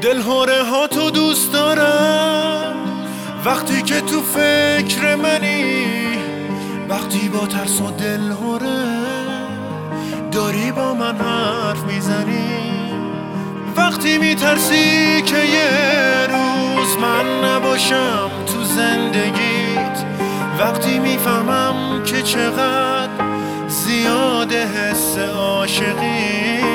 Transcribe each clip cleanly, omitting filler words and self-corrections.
دلهوره ها تو دوست دارم وقتی که تو فکر منی، وقتی با ترس و دلهوره داری با من حرف میزنی، وقتی میترسی که یه روز من نباشم تو زندگیت، وقتی میفهمم که چقدر زیاده حس عاشقیت،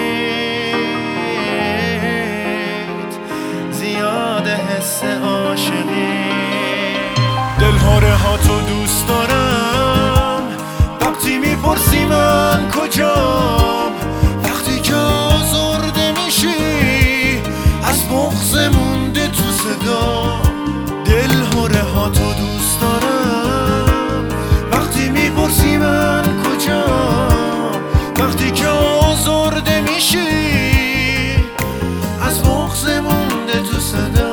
زیاده حس عاشقی. دلهوره ها تو دوست دارم وقتی میپرسی من کجام، وقتی که آزرده میشی از بغض مونده تو صدا. دلهوره ها تو دوست دارم وقتی میپرسی من کجام، وقتی که آزرده میشی از بغض مونده تو صدا،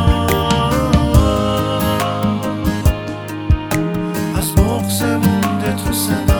از بغض مونده تو صدا.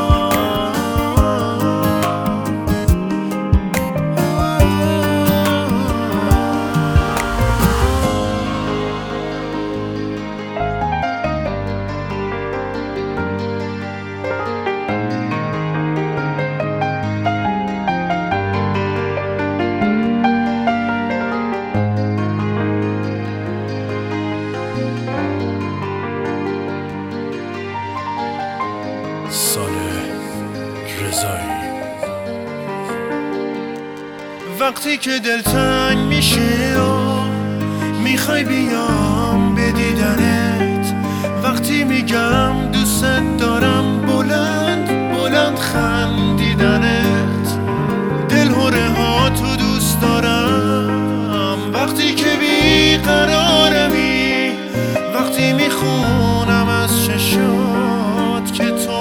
وقتی که دلتنگ میشه و میخوای بیام به دیدنت، وقتی میگم دوست دارم بلند بلند خندیدنت. دلهوره ها تو دوست دارم وقتی که بیقرارمی، وقتی میخونم از چشات که تو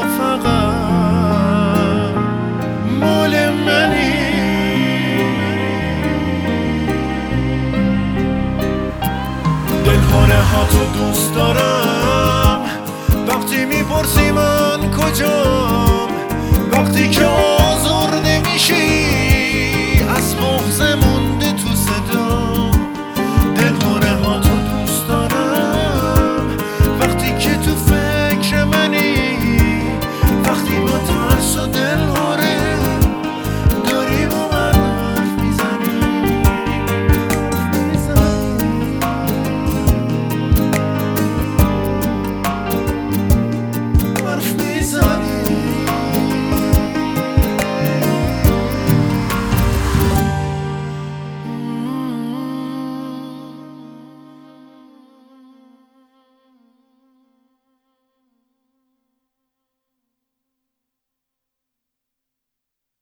فقط مال منی. دلهوره ها تو دوست دارم وقتی میپرسی من کجام، وقتی که آزرده